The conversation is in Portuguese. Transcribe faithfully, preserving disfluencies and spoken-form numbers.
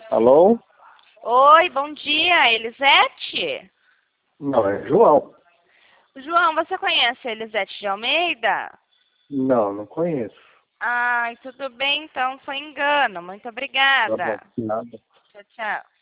Alô? Oi, bom dia, Elisete? Não, é João. João, você conhece a Elisete de Almeida? Não, não conheço. Ai, tudo bem, então foi engano. Muito Tá bom, obrigada. nada. Tchau, tchau.